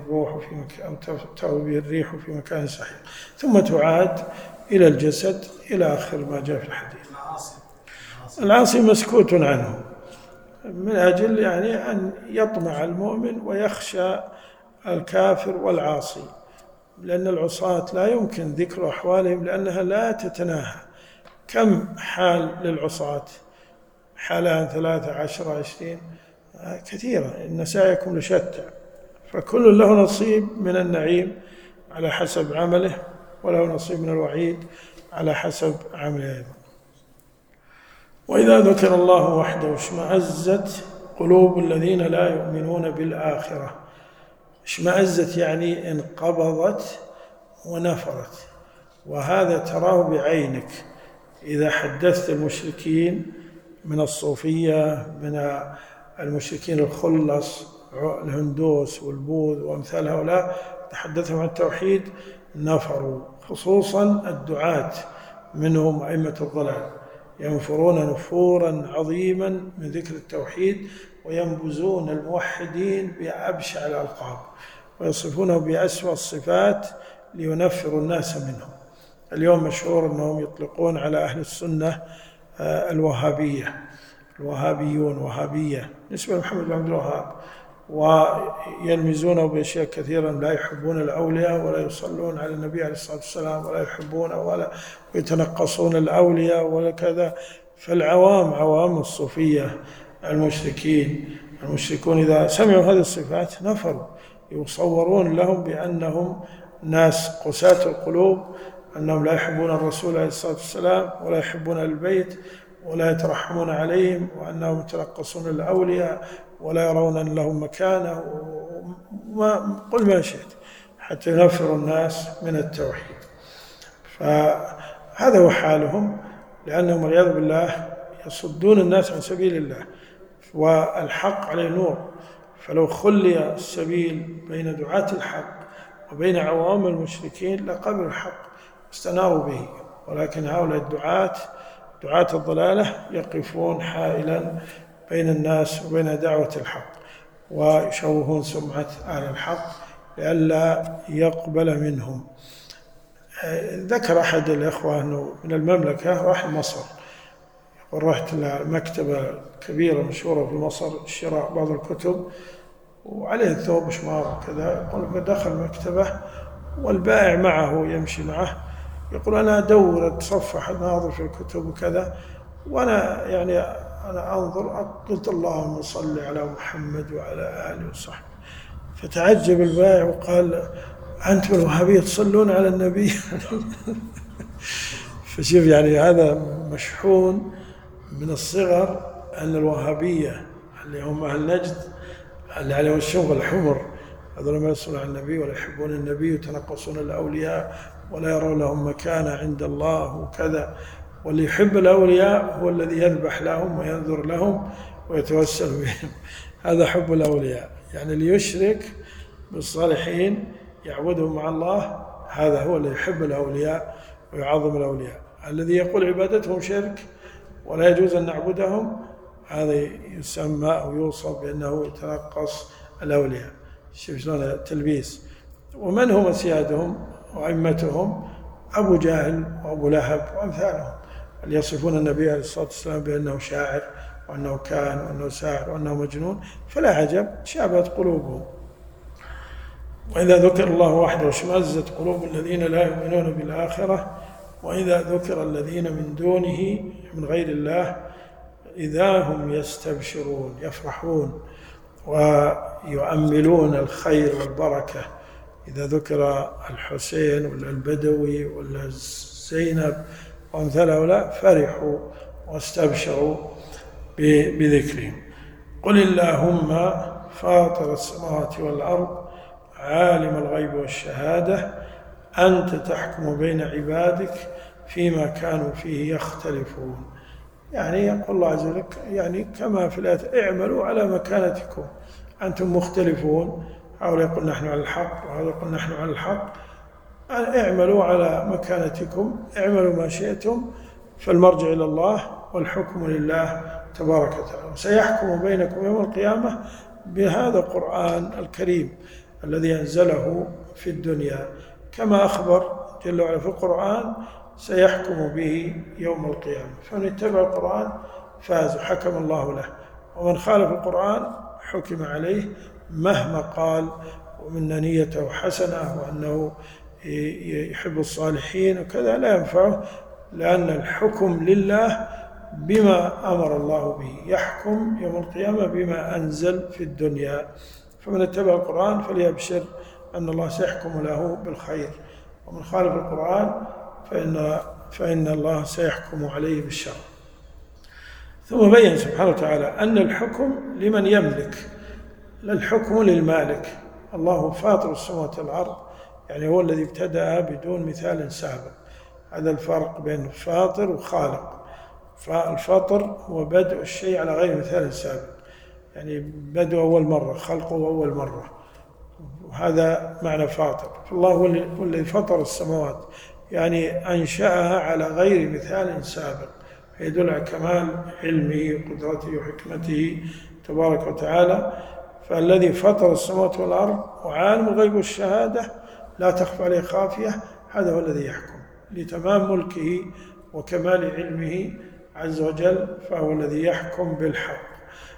الريح في مكان سحيق، ثم تعاد إلى الجسد إلى آخر ما جاء في الحديث. العاصي مسكوت عنه من أجل أن يطمع المؤمن ويخشى الكافر والعاصي، لأن العصاة لا يمكن ذكر أحوالهم لأنها لا تتناهى. كم حال للعصاة؟ حالان 3 10 20 كثيرة، إن سعيكم لشتى، فكل له نصيب من النعيم على حسب عمله، وله نصيب من الوعيد على حسب عمله. وإذا ذكر الله وحده اشمأزت قلوب الذين لا يؤمنون بالآخرة. اشمأزت يعني انقبضت ونفرت، وهذا تراه بعينك إذا حدثت المشركين من الصوفية، من المشركين الخلص الهندوس والبوذ وأمثال هؤلاء، تحدثهم عن التوحيد نفروا، خصوصا الدعاة منهم أئمة الضلال ينفرون نفورا عظيما من ذكر التوحيد، وينبذون الموحدين بأبشع الألقاب ويصفونه بأسوأ الصفات لينفروا الناس منهم. اليوم مشهور أنهم يطلقون على أهل السنة الوهابيون وهابية نسبة محمد بن عبد الوهاب، ويلمزونه بأشياء كثيرة، لا يحبون الأولياء ولا يصلون على النبي عليه الصلاة والسلام ولا يحبون ولا يتنقصون الأولياء ولا كذا. فالعوام عوام الصوفية المشركون إذا سمعوا هذه الصفات نفروا، يصورون لهم بأنهم ناس قساة القلوب، أنهم لا يحبون الرسول عليه الصلاة والسلام ولا يحبون البيت ولا يترحمون عليهم، وأنهم يتنقصون الأولياء ولا يرون أن لهم مكانة، قل ما شئت حتى ينفروا الناس من التوحيد. فهذا هو حالهم، لأنهم والعياذ بالله يصدون الناس عن سبيل الله، والحق عليه نور، فلو خلي السبيل بين دعاة الحق وبين عوام المشركين لقبلوا الحق واستناروا به، ولكن هؤلاء دعاة الضلالة يقفون حائلا بين الناس وبين دعوة الحق، ويشوهون سمعة أهل الحق لئلا يقبل منهم. ذكر أحد الإخوة أنه من المملكة راح مصر، يقول رحت لمكتبة كبيرة مشهورة في مصر شراء بعض الكتب وعليه ثوب شمار وكذا، يقول فدخل المكتبة والبائع معه يمشي معه، يقول أنا أدور أتصفح أناظر في الكتب وكذا، وأنا أنا أنظر، قلت اللهم صل على محمد وعلى آله وصحبه، فتعجب البائع وقال أنتم الوهابية تصلون على النبي؟ فشوف هذا مشحون من الصغر أن الوهابية اللي هم أهل نجد اللي عليهم الشغل الحمر، هذول ما يصلون على النبي ولا يحبون النبي ويتنقصون الأولياء ولا يرون لهم مكانة عند الله وكذا. واللي يحب الأولياء هو الذي يذبح لهم وينذر لهم ويتوسل بهم، هذا حب الأولياء. اللي يشرك بالصالحين يعبدهم مع الله، هذا هو اللي يحب الأولياء ويعظم الأولياء. الذي يقول عبادتهم شرك ولا يجوز أن نعبدهم، هذا يسمى أو يوصف بأنه يتنقص الأولياء. شوف شلون التلبيس. ومن هم أسيادهم؟ وأئمتهم أبو جهل وأبو لهب وأمثالهم، اللي يصفون النبي عليه الصلاة والسلام بأنه شاعر وأنه كان وأنه ساحر وأنه مجنون، فلا عجب شابت قلوبهم. وإذا ذكر الله وحده اشمأزت قلوب الذين لا يؤمنون بالآخرة، وإذا ذكر الذين من دونه من غير الله إذا هم يستبشرون، يفرحون ويؤملون الخير والبركة. إذا ذكر الحسين ولا البدوي ولا زينب وأمثال هؤلاء فرحوا واستبشروا بذكرهم. قل اللهم فاطر السماوات والأرض عالم الغيب والشهادة أنت تحكم بين عبادك فيما كانوا فيه يختلفون. يعني يقول الله عز وجل يعني كما في الآية اعملوا على مكانتكم، أنتم مختلفون، هؤلاء يقول نحن على الحق وهذا يقول نحن على الحق، اعملوا على مكانتكم، اعملوا ما شئتم، فالمرجع إلى الله والحكم لله تبارك وتعالى. سيحكم بينكم يوم القيامة بهذا القرآن الكريم الذي أنزله في الدنيا، كما أخبر جل وعلا في القرآن سيحكم به يوم القيامة. فمن اتبع القرآن فاز حكم الله له، ومن خالف القرآن حكم عليه مهما قال ومن نيته حسنة وأنه يحب الصالحين وكذا لا ينفعه، لأن الحكم لله بما أمر الله به، يحكم يوم القيامة بما أنزل في الدنيا. فمن اتبع القرآن فليبشر أن الله سيحكم له بالخير، ومن خالف القرآن فإن الله سيحكم عليه بالشر. ثم بين سبحانه وتعالى أن الحكم لمن يملك، لا الحكم للمالك. الله فاطر السماوات والأرض، يعني هو الذي ابتدأ بدون مثال سابق. هذا الفرق بين فاطر وخالق. فالفطر هو بدء الشيء على غير مثال سابق، يعني بدء أول مرة، خلقه أول مرة، وهذا معنى فاطر. فالله هو الذي فطر السماوات، يعني أنشأها على غير مثال سابق، يدل على كمال علمه وقدرته وحكمته تبارك وتعالى. فالذي فطر السماوات والأرض وعالم الغيب والشهادة لا تخفى عليه خافية، هذا هو الذي يحكم لتمام ملكه وكمال علمه عز وجل، فهو الذي يحكم بالحق.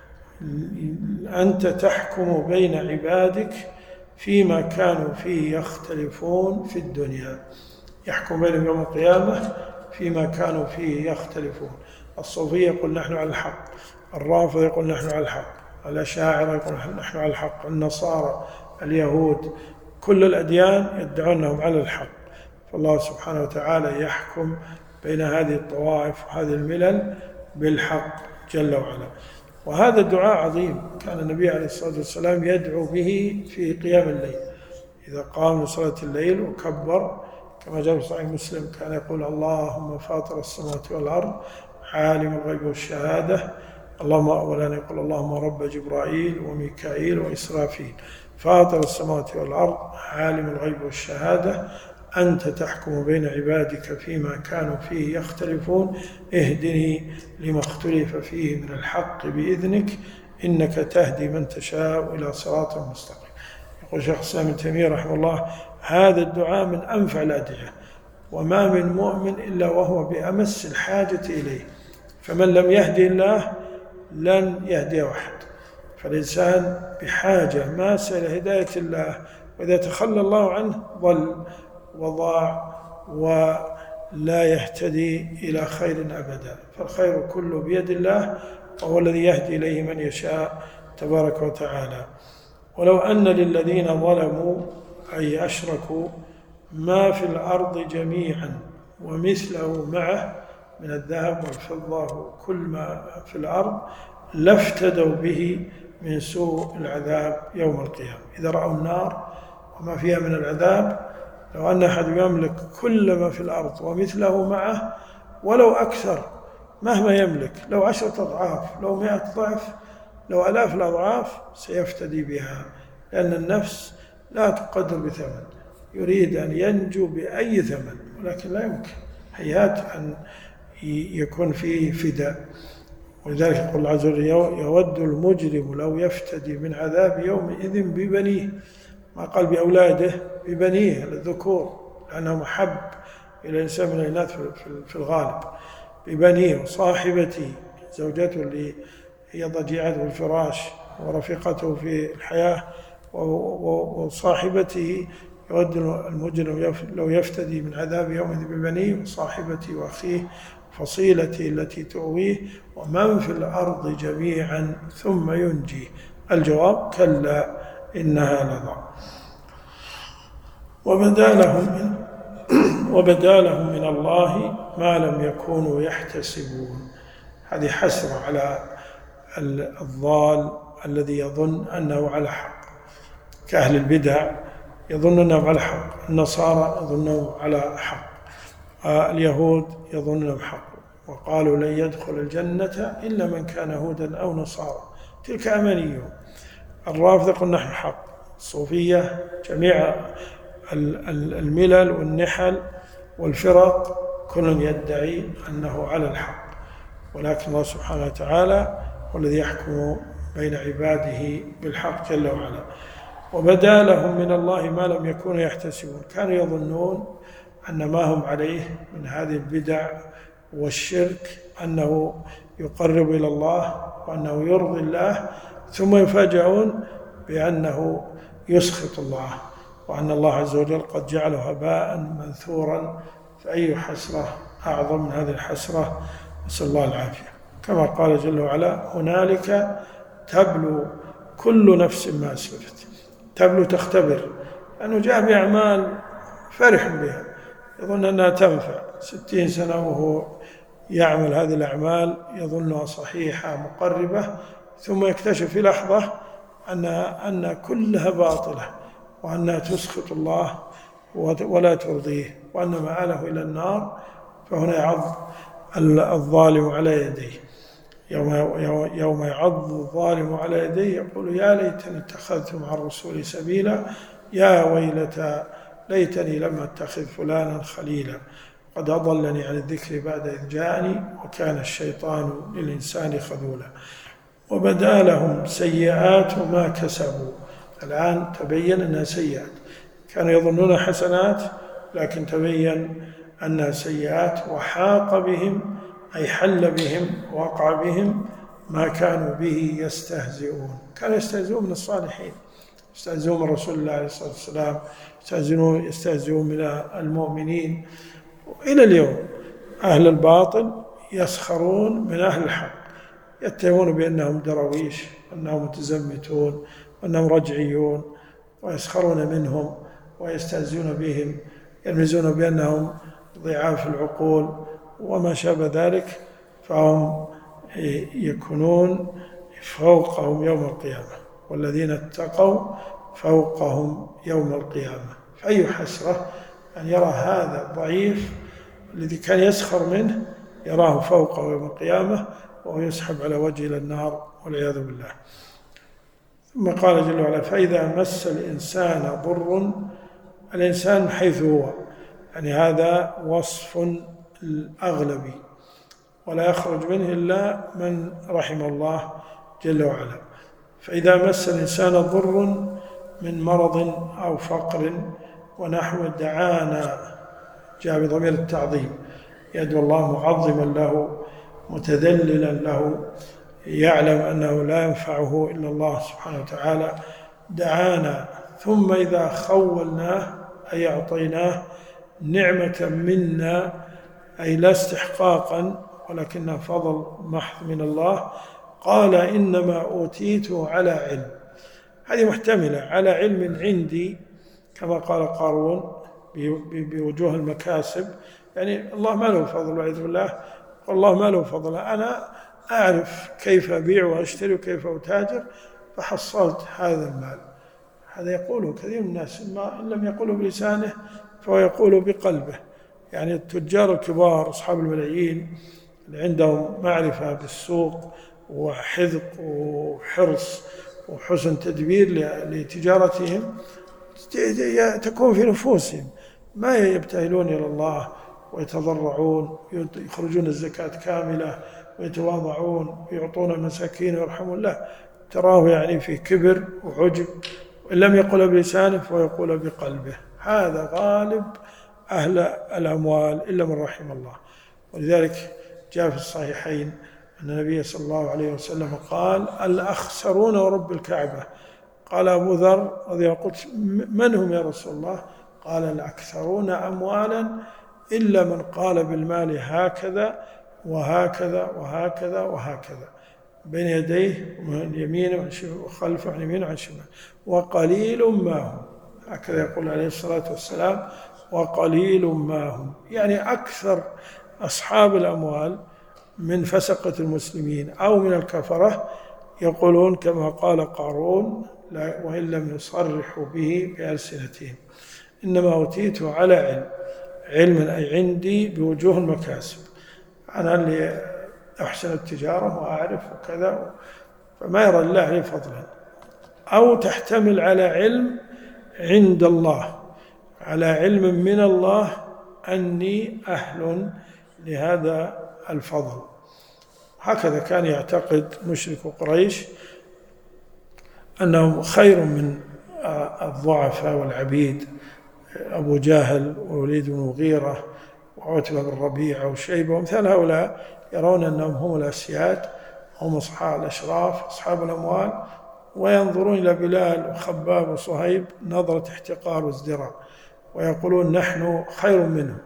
أنت تحكم بين عبادك فيما كانوا فيه يختلفون في الدنيا، يحكم بينهم يوم القيامة فيما كانوا فيه يختلفون. الصوفية يقول نحن على الحق، الرافضة يقول نحن على الحق، الأشاعرة يقول نحن على الحق، النصارى، اليهود، كل الأديان يدعون أنهم على الحق. فالله سبحانه وتعالى يحكم بين هذه الطوائف وهذه الملل بالحق جل وعلا. وهذا الدعاء عظيم، كان النبي عليه الصلاة والسلام يدعو به في قيام الليل، إذا قام لصلاة الليل وكبر كما جاء في صحيح مسلم كان يقول اللهم فاطر السماوات والأرض عالم الغيب والشهادة، اللهم أولا يقول اللهم رب جبرائيل وميكائيل وإسرافيل، فاطر السماوات والأرض عالم الغيب والشهادة أنت تحكم بين عبادك فيما كانوا فيه يختلفون، اهدني لما اختلف فيه من الحق بإذنك إنك تهدي من تشاء إلى صراط مستقيم. يقول شيخ الإسلام ابن تيمية رحمه الله هذا الدعاء من أنفع الأدعية، وما من مؤمن إلا وهو بأمس الحاجة إليه، فمن لم يهدي الله لن يهدي أحد. فالإنسان بحاجة ماسة إلى هداية الله، وإذا تخلى الله عنه ضل وضاع ولا يهتدي إلى خير أبدا. فالخير كله بيد الله، وهو الذي يهدي إليه من يشاء تبارك وتعالى. ولو أن للذين ظلموا أي أشركوا ما في الأرض جميعا ومثله معه من الذهب والفضة وكل ما في الأرض لافتدوا به من سوء العذاب يوم القيامة. إذا رأوا النار وما فيها من العذاب، لو أن أحد يملك كل ما في الأرض ومثله معه ولو أكثر مهما يملك، لو 10 أضعاف، لو 100 ضعف، لو 1000 الأضعاف سيفتدي بها، لأن النفس لا تقدر بثمن، يريد أن ينجو بأي ثمن، ولكن لا يمكن، هيهات أن يكون فيه فداء. ولذلك يقول الله عز وجل يود المجرم لو يفتدي من عذاب يومئذ ببنيه، ما قال بأولاده، ببنيه الذكور، لأنه محب إلى الإنسان من الإناث في الغالب، ببنيه وصاحبته زوجته اللي هي ضجيعته الفراش ورفيقته في الحياة، وصاحبته يود المجرم لو يفتدي من عذاب يومئذ ببنيه وصاحبته وأخيه فصيلته التي تؤويه ومن في الأرض جميعا ثم ينجيه. الجواب: كلا إنها لظى. وبدا لهم من الله ما لم يكونوا يحتسبون. هذه حسرة على الضال الذي يظن أنه على حق، كأهل البدع يظن أنهم على حق، النصارى يظنون على حق، اليهود يظنون حق، وقالوا لن يدخل الجنة إلا من كان هودا أو نصارى، تلك أمانيهم. الرافضة يقول نحن حق، الصوفية، جميع الملل والنحل والفرق كل يدعي أنه على الحق، ولكن الله سبحانه وتعالى هو الذي يحكم بين عباده بالحق جل وعلا. وبدا لهم من الله ما لم يكونوا يحتسبون. كانوا يظنون أن ما هم عليه من هذه البدع والشرك أنه يقرب إلى الله وأنه يرضي الله، ثم يفاجئون بأنه يسخط الله، وأن الله عز وجل قد جعله هباء منثورا. فأي حسرة أعظم من هذه الحسرة؟ نسأل الله العافية. كما قال جل وعلا: هنالك تبلو كل نفس ما أسلفت. تبلو تختبر، لأنه جاء بأعمال فرح بها يظن أنها تنفع، 60 سنة وهو يعمل هذه الأعمال يظنها صحيحة مقربة، ثم يكتشف في لحظة أن كلها باطلة، وأنها تسخط الله ولا ترضيه، وأن مآله إلى النار. فهنا يعض الظالم على يديه. يوم يعض الظالم على يديه يقول: يا ليتني اتخذت مع الرسول سبيلا، يا ويلتى ليتني لم أتخذ فلانا خليلا، قد أضلني عن الذكر بعد إذ جاءني وكان الشيطان للإنسان خذولا. وبدا لهم سيئات ما كسبوا. الآن تبين أنها سيئات، كانوا يظنون حسنات لكن تبين أنها سيئات. وحاق بهم أي حل بهم، وقع بهم ما كانوا به يستهزئون. كانوا يستهزئون من الصالحين، يستهزئون من رسول الله عليه الصلاة والسلام، يستهزئون من المؤمنين. وإلى اليوم أهل الباطل يسخرون من أهل الحق، يتهمون بأنهم درويش، وأنهم متزمتون، وأنهم رجعيون، ويسخرون منهم ويستهزئون بهم، يرمزون بأنهم ضعاف العقول وما شابه ذلك، فهم يكونون فوقهم يوم القيامة، والذين اتقوا فوقهم يوم القيامة. فأي حسرة أن يرى هذا الضعيف الذي كان يسخر منه يراه فوقه يوم القيامة وهو يسحب على وجهه إلى النار والعياذ بالله. ثم قال جل وعلا: فإذا مس الإنسان ضر. الإنسان حيث هو، يعني هذا وصف الأغلبي ولا يخرج منه إلا من رحم الله جل وعلا. فإذا مس الإنسان ضر من مرض أو فقر ونحو دعانا، جاء بضمير التعظيم، يدعو الله معظما له متذللا له، يعلم أنه لا ينفعه إلا الله سبحانه وتعالى. دعانا ثم إذا خولناه أي أعطيناه نعمة منا، أي لا استحقاقا ولكنها فضل محض من الله، قال إنما أوتيته على علم. هذه محتملة على علم عندي، كما قال قارون بوجوه المكاسب، يعني الله ما له فضل والعياذ بالله، والله ما له فضل، أنا أعرف كيف أبيع وأشتري وكيف أتاجر فحصلت هذا المال. هذا يقوله كثير من الناس، إن لم يقوله بلسانه فهو يقوله بقلبه. يعني التجار الكبار أصحاب الملايين اللي عندهم معرفة بالسوق وحذق وحرص وحسن تدبير لتجارتهم تكون في نفوسهم، ما يبتهلون إلى الله ويتضرعون، يخرجون الزكاة كاملة ويتواضعون ويعطون المساكين ويرحمون. لا، تراه يعني في كبر وعجب، وإن لم يقل بلسانه فهو يقول بقلبه. هذا غالب أهل الأموال إلا من رحم الله. ولذلك جاء في الصحيحين أن النبي صلى الله عليه وسلم قال: الأخسرون ورب الكعبة. قال أبو ذر رضي الله عنه: قلت من هم يا رسول الله؟ قال: الأكثرون أموالا إلا من قال بالمال هكذا وهكذا وهكذا وهكذا، بين يديه ومن يمينه وخلفه عن يمينه وعن شماله، وقليل ما هم. هكذا يقول عليه الصلاة والسلام: وقليل ما هم. يعني أكثر أصحاب الأموال من فسقة المسلمين أو من الكفرة يقولون كما قال قارون: وإن لم يصرحوا به بألسنتهم: إنما أوتيته على علم أي عندي بوجوه المكاسب. أنا اللي أحسن التجارة وأعرف وكذا، فما يرى الله لي فضلا. أو تحتمل على علم عند الله، على علم من الله أني أهل لهذا الفضل. هكذا كان يعتقد مشرك قريش أنهم خير من الضعفاء والعبيد، أبو جهل ووليد بن مغيرة وعتبة بن ربيعة وشيبة ومثال هؤلاء، يرون أنهم هم الأسياد، هم أصحاب الأشراف، أصحاب الأموال، وينظرون إلى بلال وخباب وصهيب نظرة احتقار وازدراء، ويقولون نحن خير منهم.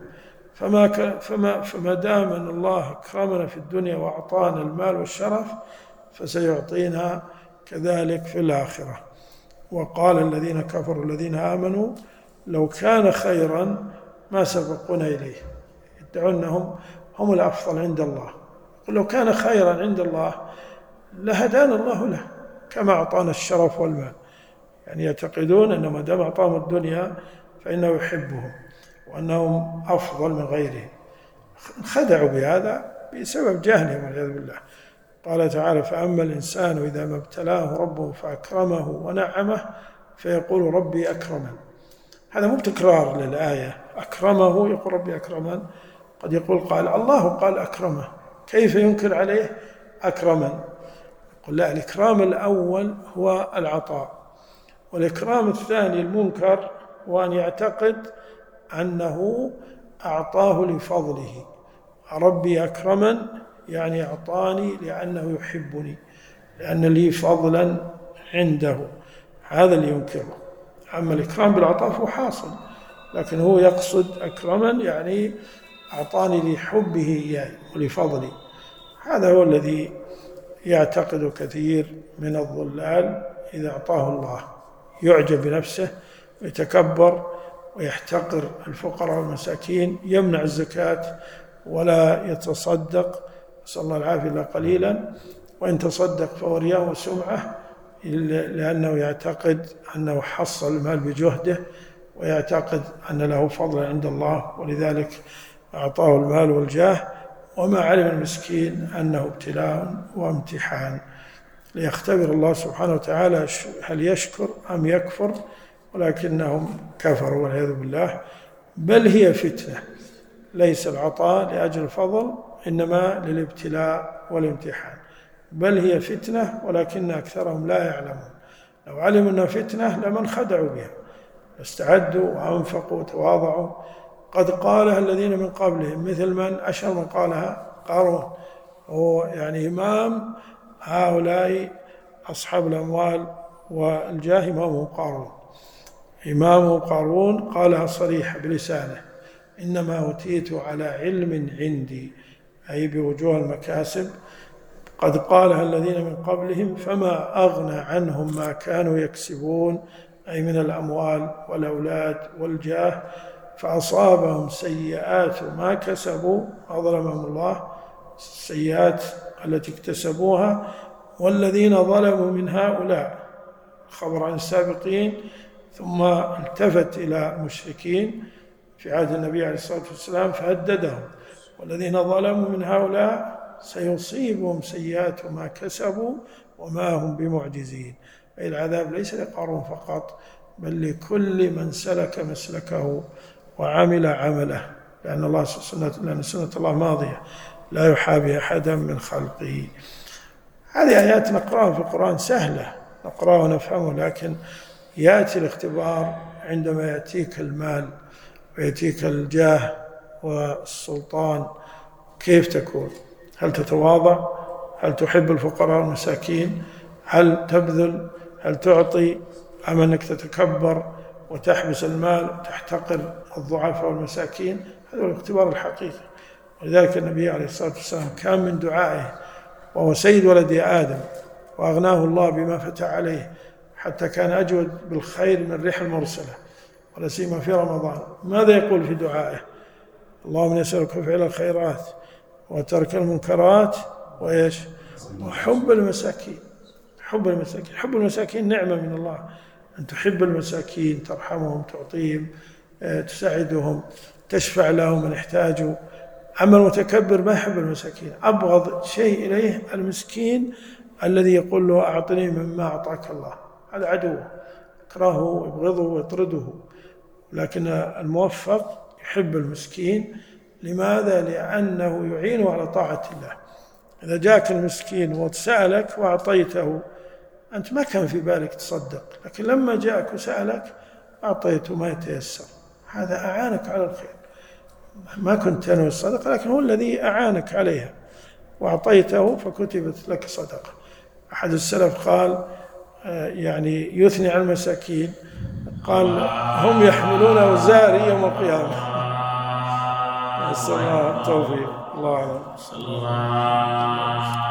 فما دام أن الله أكرمنا في الدنيا وأعطانا المال والشرف، فسيعطينا كذلك في الآخرة. وقال الذين كفروا الذين آمنوا: لو كان خيرا ما سبقونا إليه. يدعون أنهم هم الأفضل عند الله. لو كان خيرا عند الله لهدانا الله له كما أعطانا الشرف والمال. يعني يعتقدون أن ما دام أعطاهم الدنيا فإنه يحبهم وأنهم أفضل من غيرهم. خدعوا بهذا بسبب جهلهم والعياذ بالله. قال تعالى: فأما الإنسان إذا ما ابتلاه ربه فأكرمه ونعمه فيقول ربي أكرمن. هذا مو تكرار للآية، أكرمه يقول ربي أكرمن. قد يقول قال الله قال أكرمه، كيف ينكر عليه أكرمن؟ يقول لا، الإكرام الأول هو العطاء، والإكرام الثاني المنكر هو أن يعتقد أنه أعطاه لفضله. ربي أكرمن يعني أعطاني لأنه يحبني، لأن لي فضلا عنده. هذا اللي ينكره. أما الإكرام بالعطاء فهو حاصل، لكن هو يقصد أكرمن يعني أعطاني لحبه إياي ولفضلي. هذا هو الذي يعتقد كثير من الضلال إذا أعطاه الله، يعجب بنفسه ويتكبر ويحتقر الفقراء والمساكين، يمنع الزكاة ولا يتصدق، نسأل الله العافية، إلا قليلا، وإن تصدق فهو رياء وسمعة، لأنه يعتقد أنه حصل المال بجهده، ويعتقد أن له فضل عند الله ولذلك أعطاه المال والجاه، وما علم المسكين أنه ابتلاء وامتحان ليختبر الله سبحانه وتعالى هل يشكر أم يكفر، ولكنهم كفروا والعياذ بالله. بل هي فتنة، ليس العطاء لأجل الفضل، إنما للابتلاء والامتحان. بل هي فتنة ولكن أكثرهم لا يعلمون. لو علموا أنها فتنة لمن خدعوا بها، استعدوا وأنفقوا وتواضعوا. قد قالها الذين من قبلهم، مثل من أشهر من قالها قارون، هو يعني إمام هؤلاء أصحاب الأموال والجاه، إمامه قارون. إمامه قارون قالها صريحة بلسانه: إنما أوتيت على علم عندي، أي بوجوه المكاسب. قد قالها الذين من قبلهم فما أغنى عنهم ما كانوا يكسبون، أي من الأموال والأولاد والجاه، فأصابهم سيئات ما كسبوا، أظلمهم الله، السيئات التي اكتسبوها. والذين ظلموا من هؤلاء، خبر عن السابقين، ثم التفت إلى المشركين في عهد النبي عليه الصلاة والسلام فهددهم: والذين ظلموا من هؤلاء سيصيبهم سيئات ما كسبوا وما هم بمعجزين. أي العذاب ليس لقارون فقط، بل لكل من سلك مسلكه وعمل عمله، لأن سنة الله ماضية لا يحابي أحدا من خلقه. هذه آيات نقرأها في القرآن سهلة، نقرأها ونفهمه، لكن يأتي الاختبار عندما يأتيك المال ويأتيك الجاه والسلطان، كيف تكون؟ هل تتواضع؟ هل تحب الفقراء والمساكين؟ هل تبذل؟ هل تعطي؟ أم أنك تتكبر وتحبس المال وتحتقر الضعفاء والمساكين؟ هذا هو الاختبار الحقيقي. ولذلك النبي عليه الصلاة والسلام كان من دعائه، وهو سيد ولد آدم وأغناه الله بما فتح عليه، حتى كان أجود بالخير من الريح المرسلة، ولا سيما في رمضان. ماذا يقول في دعائه؟ اللهم نسألك فعل الخيرات وترك المنكرات وإيش؟ وحب المساكين. حب المساكين، حب المساكين نعمة من الله، أن تحب المساكين، ترحمهم، تعطيهم، تساعدهم، تشفع لهم من احتاجوا. أما المتكبر ما يحب المساكين، أبغض شيء إليه المسكين الذي يقول له أعطني مما أعطاك الله، هذا عدوه، يكرهه ويبغضه ويطرده. لكن الموفق يحب المسكين. لماذا؟ لأنه يعينه على طاعة الله. إذا جاك المسكين وسألك وأعطيته، أنت ما كان في بالك تصدق، لكن لما جاءك وسألك أعطيته ما يتيسر، هذا أعانك على الخير. ما كنت تنوي الصدقة، لكن هو الذي أعانك عليها وأعطيته فكتبت لك صدقة. أحد السلف قال يعني يثني على المساكين، قال هم يحملون أوزاري يوم القيامة. نسأل الله التوفيق. الله أعلم.